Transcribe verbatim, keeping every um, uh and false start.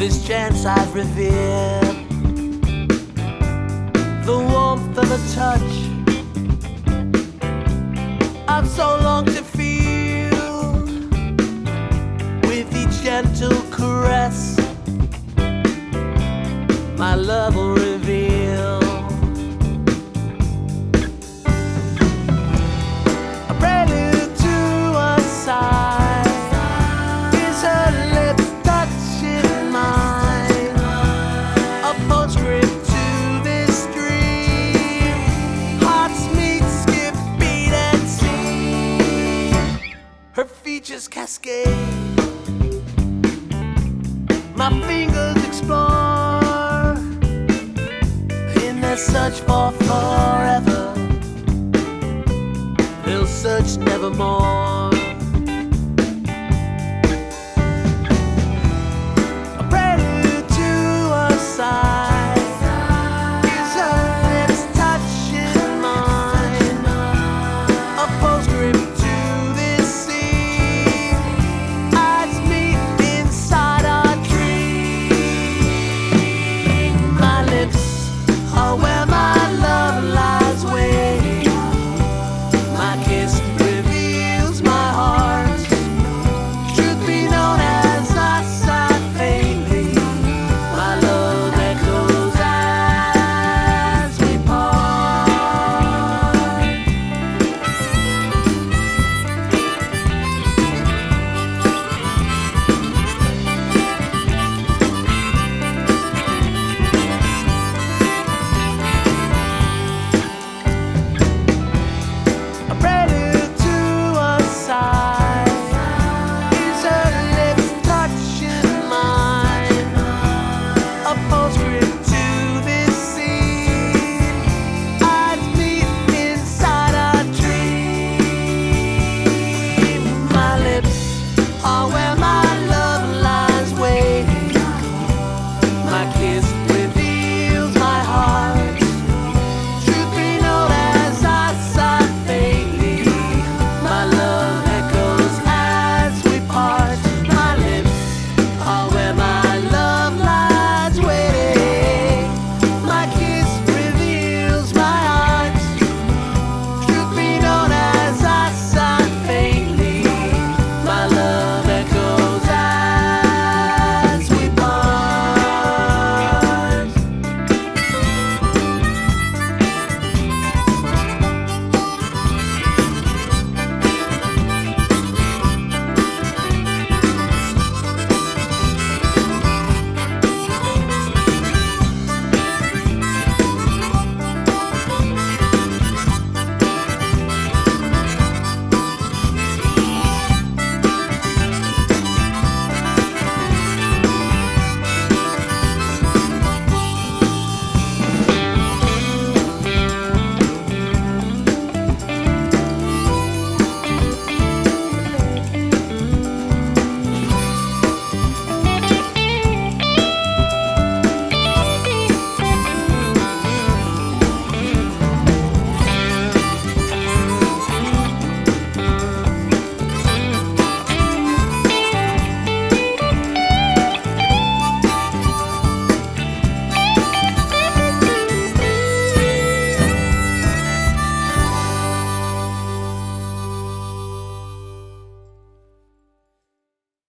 this chance I've revered, the warmth of a touch I've so longed to feel, with each gentle caress my love will reveal. A prelude to a sigh is her lips touching mine, a postscript to this dream. Hearts meet, skip, beat and sing. Her features cascade, my fingers explore in their search for forever. They'll search nevermore.